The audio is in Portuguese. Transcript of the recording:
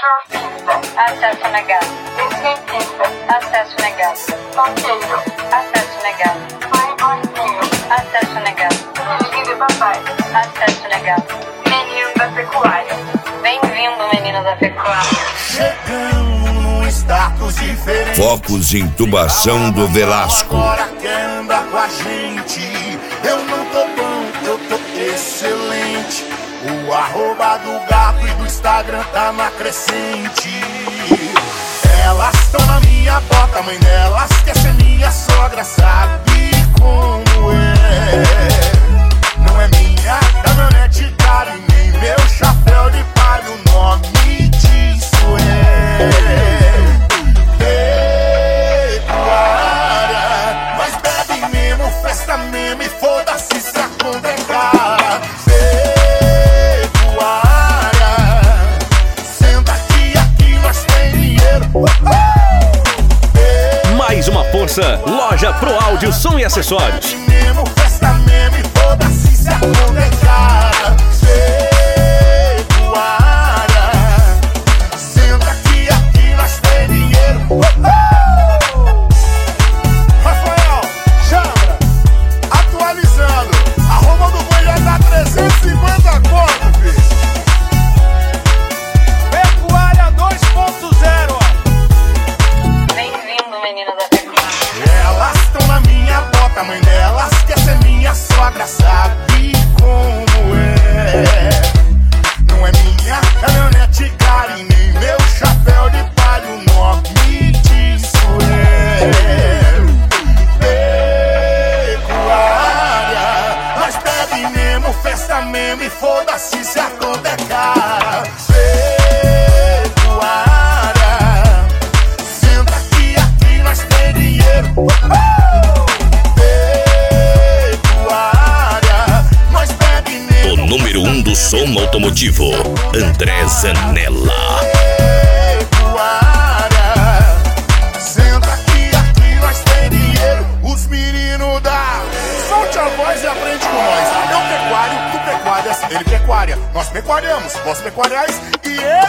Surfista. Acesso negado. Skatista. Acesso negado. Ponteiro. Acesso negado. Playboyzinho. Acesso negado. Filhinho de papai. Acesso negado. Menino da pecuária. Bem-vindo, menino da pecuária. Chegando num status diferente. Focos Intubação do Velasco. Agora quer andar com a gente. Eu não tô bom, eu tô excelente. O arroba do gato e do Instagram tá na crescente. Elas tão na minha bota, a mãe delas quer ser minha sogra, sabe como é? Não é minha caminhonete cara e nem meu chapéu de palha, o nome disso é pecuária. Mas bebe mesmo, festa mesmo e foda-se se a conta é cara. Pecuária, senta aqui nós tem dinheiro. Mais uma força, loja Pro Áudio, Som e Acessórios. Mesmo, festa mesmo e foda-se se a conta é cara. Pecuária, senta aqui nós tem dinheiro. Rafael, chama, atualizando. Arroba do boi já tá 350 conto, filho. Pecuária 2.0, ó. Bem-vindo, menino da pecuária. Elas tão na minha bota, a mãe delas quer ser minha sogra, sabe como é? Não é minha caminhonete cara e nem meu chapéu de palha, o nome disso é pecuária. Nós bebe mesmo, festa mesmo e foda-se se a conta é cara. Pecuária, senta aqui nós tem dinheiro. Pecuária, nós bebe mesmo. O número 1 do som automotivo, André Zanella. Pecuária, senta aqui nós tem dinheiro. Os meninos da solte a voz e aprende com nós. É o pecuário, tu pecuárias, ele pecuária. Nós pecuariamos, vós pecuariais e